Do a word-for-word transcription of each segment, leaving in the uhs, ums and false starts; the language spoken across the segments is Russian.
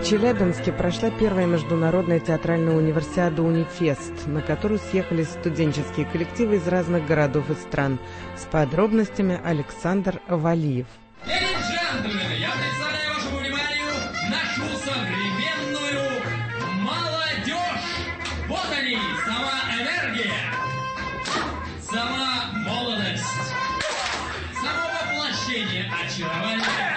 В Челябинске прошла первая международная театральная универсиада «Унифест», на которую съехались студенческие коллективы из разных городов и стран. С подробностями Александр Валиев. Леди и джентльмены, я представляю вашему вниманию нашу современную молодежь. Вот они, сама энергия, сама молодость, само воплощение очарования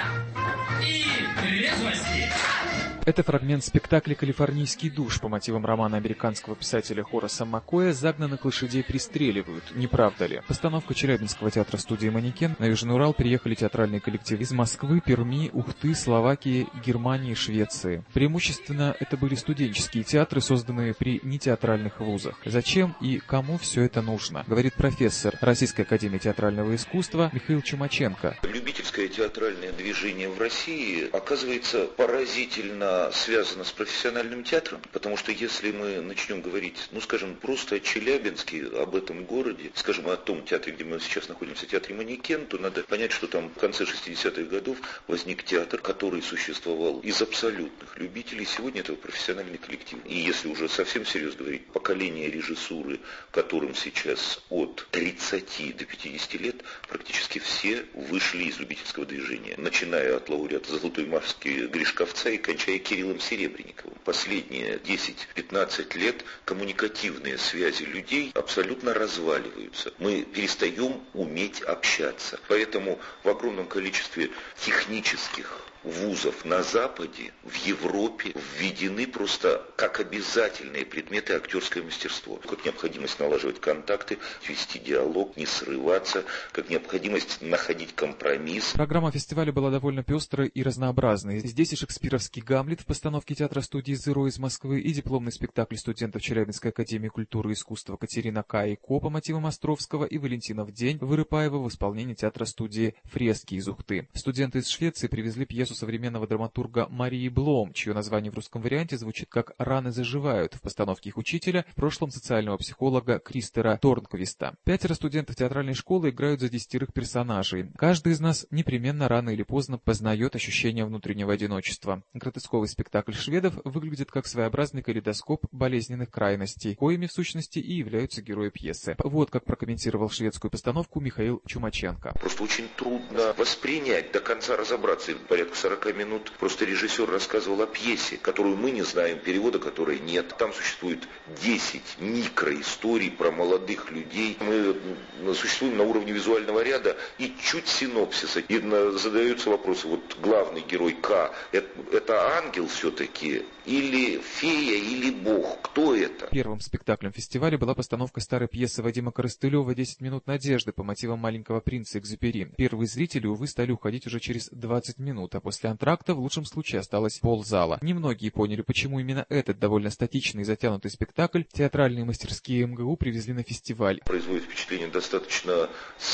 и трезвости. Это фрагмент спектакля «Калифорнийский душ» по мотивам романа американского писателя Хораса Маккоя «Загнанных лошадей пристреливают». Не правда ли? Постановка Челябинского театра-студии «Манекен». На Южный Урал приехали театральные коллективы из Москвы, Перми, Ухты, Словакии, Германии, Швеции. Преимущественно это были студенческие театры, созданные при нетеатральных вузах. Зачем и кому все это нужно? Говорит профессор Российской академии театрального искусства Михаил Чумаченко. Любительское театральное движение в России оказывается поразительно связано с профессиональным театром, потому что если мы начнем говорить, ну скажем, просто о Челябинске, об этом городе, скажем, о том театре, где мы сейчас находимся, театре «Манекен», то надо понять, что там в конце шестидесятых годов возник театр, который существовал из абсолютных любителей. Сегодня это профессиональный коллектив. И если уже совсем серьезно говорить, поколение режиссуры, которым сейчас от тридцати до пятидесяти лет, практически все вышли из любительского движения, начиная от лауреата «Золотой маски» Гришковца и кончая Кириллом Серебренниковым. Последние десять-пятнадцать лет коммуникативные связи людей абсолютно разваливаются. Мы перестаем уметь общаться. Поэтому в огромном количестве технических вузов на Западе, в Европе введены просто как обязательные предметы актерское мастерство. Как необходимость налаживать контакты, вести диалог, не срываться, как необходимость находить компромисс. Программа фестиваля была довольно пестрой и разнообразной. Здесь и шекспировский «Гамлет» в постановке театра-студии «Зеро» из Москвы, и дипломный спектакль студентов Челябинской академии культуры и искусства Катерина К. и Ко по мотивам Островского и Валентинов день Вырыпаева в исполнении театра-студии «Фрески» из Ухты. Студенты из Швеции привезли пьесу современного драматурга Марии Блом, чье название в русском варианте звучит как «Раны заживают», в постановке их учителя, в прошлом социального психолога Кристера Торнквиста. Пятеро студентов театральной школы играют за десятерых персонажей. Каждый из нас непременно рано или поздно познает ощущение внутреннего одиночества. Гротесковый спектакль шведов выглядит как своеобразный калейдоскоп болезненных крайностей, коими в сущности и являются герои пьесы. Вот как прокомментировал шведскую постановку Михаил Чумаченко. Просто очень трудно воспринять, до конца разобраться. Порядка сорока минут просто режиссер рассказывал о пьесе, которую мы не знаем, перевода которой нет. Там существует десять микроисторий про молодых людей. Мы существуем на уровне визуального ряда и чуть синопсиса. И задаются вопросы, вот главный герой К, это, это ангел все-таки, или фея, или бог? Кто это? Первым спектаклем фестиваля была постановка старой пьесы Вадима Коростылева «Десять минут надежды» по мотивам «Маленького принца» Экзюпери. Первые зрители, увы, стали уходить уже через двадцать минут, а после антракта в лучшем случае осталось ползала. Немногие поняли, почему именно этот довольно статичный и затянутый спектакль театральные мастерские эм гэ у привезли на фестиваль. Производит впечатление достаточно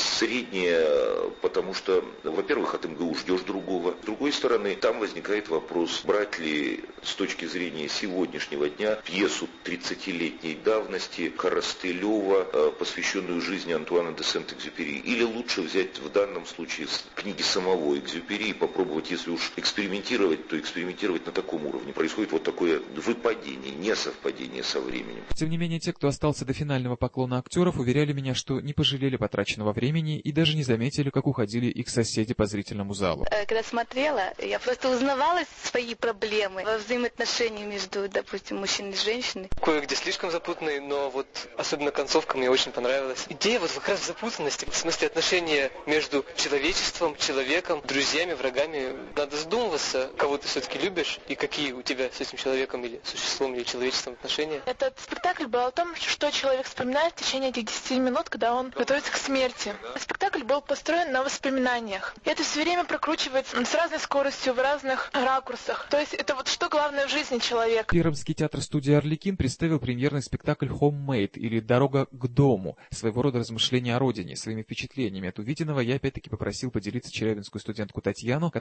среднее, потому что, во-первых, от эм гэ у ждешь другого. С другой стороны, там возникает вопрос, брать ли с точки зрения сегодняшнего дня пьесу тридцатилетней давности Коростылева, посвященную жизни Антуана де Сент-Экзюпери, или лучше взять в данном случае с книги самого Экзюпери и попробовать, если уж экспериментировать, то экспериментировать на таком уровне. Происходит вот такое выпадение, несовпадение со временем. Тем не менее, те, кто остался до финального поклона актеров, уверяли меня, что не пожалели потраченного времени и даже не заметили, как уходили их соседи по зрительному залу. Когда смотрела, я просто узнавала свои проблемы во взаимоотношениях между, допустим, мужчиной и женщиной. Кое-где слишком запутанный, но вот особенно концовка мне очень понравилась. Идея вот как раз в запутанности, в смысле отношения между человечеством, человеком, друзьями, врагами. Надо задумываться, кого ты все-таки любишь и какие у тебя с этим человеком или существом или человечеством отношения. Этот спектакль был о том, что человек вспоминает в течение этих десяти минут, когда он готовится к смерти. Спектакль был построен на воспоминаниях. И это все время прокручивается с разной скоростью, в разных ракурсах. То есть это вот что главное в жизни человека. Пермский театр-студия «Арлекин» представил премьерный спектакль «Homemade» или «Дорога к дому». Своего рода размышления о родине. Своими впечатлениями от увиденного я опять-таки попросил поделиться челябинскую студентку Татьяну, которая старалась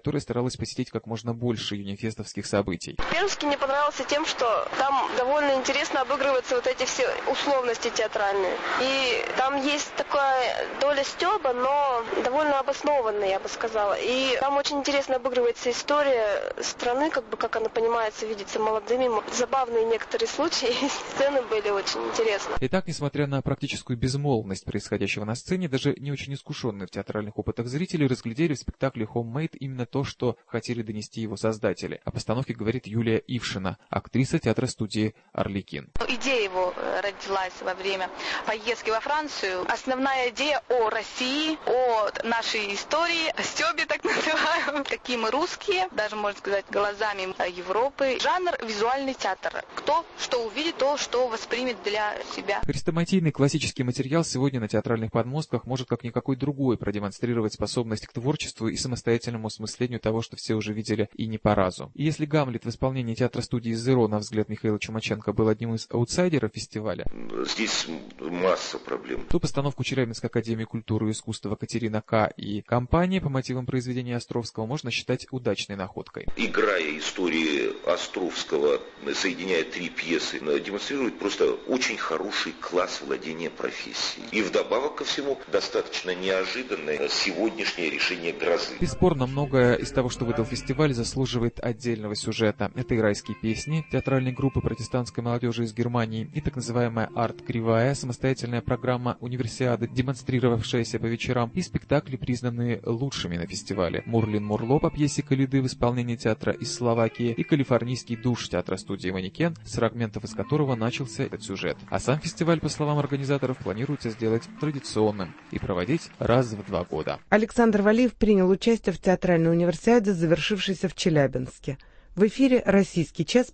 старалась посетить как можно больше юнифестовских событий. Пермский мне понравился тем, что там довольно интересно обыгрываются вот эти все условности театральные. И там есть такая доля стёба, но довольно обоснованная, я бы сказала. И там очень интересно обыгрывается история страны, как бы как она понимается, видится молодыми. Забавные некоторые случаи, сцены были очень интересны. Итак, несмотря на практическую безмолвность происходящего на сцене, даже не очень искушенные в театральных опытах зрители разглядели в спектакле «Homemade» именно то, что хотели донести его создатели. О постановке говорит Юлия Ившина, актриса театра-студии «Арлекин». Идея его родилась во время поездки во Францию. Основная идея о России, о нашей истории, о стёбе, так называемом. Какие мы русские, даже, можно сказать, глазами Европы. Жанр визуальный театр. Кто что увидит, то, что воспримет для себя. Хрестоматийный классический материал сегодня на театральных подмостках может как никакой другой продемонстрировать способность к творчеству и самостоятельному осмыслению того, что все уже видели и не по разу. И если «Гамлет» в исполнении театра-студии «Зеро», на взгляд Михаила Чумаченко, был одним из аутсайдеров фестиваля, здесь масса проблем, то постановку Челябинской академии культуры и искусства Катерина К. и компания по мотивам произведения Островского можно считать удачной находкой. Играя истории Островского, соединяя три пьесы, демонстрирует просто очень хороший класс владения профессией. И вдобавок ко всему, достаточно неожиданное сегодняшнее решение «Грозы». Бесспорно, многое из того, что выдал фестиваль, заслуживает отдельного сюжета. Это и «Райские песни» театральной группы протестантской молодежи из Германии, и так называемая «Арт-кривая», самостоятельная программа универсиады, демонстрировавшаяся по вечерам, и спектакли, признанные лучшими на фестивале. «Мурлин Мурло» по пьесе «Калиды» в исполнении театра из Словакии и «Калифорнийский душ» театра-студии «Манекен», с фрагментов из которого начался этот сюжет. А сам фестиваль, по словам организаторов, планируется сделать традиционным и проводить раз в два года. Александр Валиев принял участие в театральной универсиаде, завершившейся в Челябинске. В эфире «Российский час».